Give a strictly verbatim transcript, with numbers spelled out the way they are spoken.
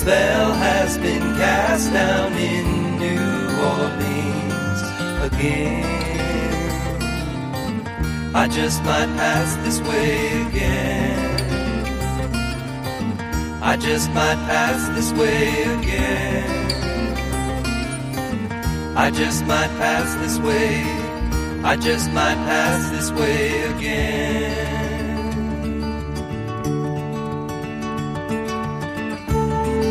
spell has been cast down in New Orleans again. I just might pass this way again. I just might pass this way again. I just might pass this way. I just might pass this way again.